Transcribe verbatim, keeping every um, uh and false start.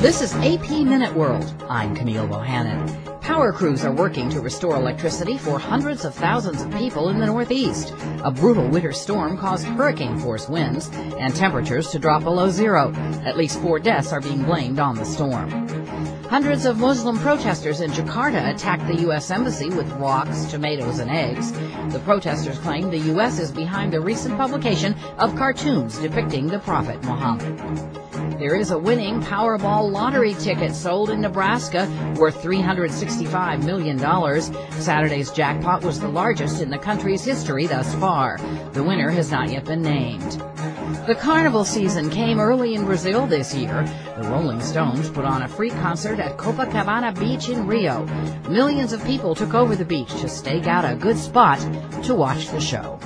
This is A P Minute World. I'm Camille Bohannon. Power crews are working to restore electricity for hundreds of thousands of people in the Northeast. A brutal winter storm caused hurricane-force winds and temperatures to drop below zero. At least four deaths are being blamed on the storm. Hundreds of Muslim protesters in Jakarta attacked the U S Embassy with rocks, tomatoes, and eggs. The protesters claim the U S is behind the recent publication of cartoons depicting the Prophet Muhammad. There is a winning Powerball lottery ticket sold in Nebraska worth three hundred sixty-five million dollars. Saturday's jackpot was the largest in the country's history thus far. The winner has not yet been named. The carnival season came early in Brazil this year. The Rolling Stones put on a free concert at Copacabana Beach in Rio. Millions of people took over the beach to stake out a good spot to watch the show.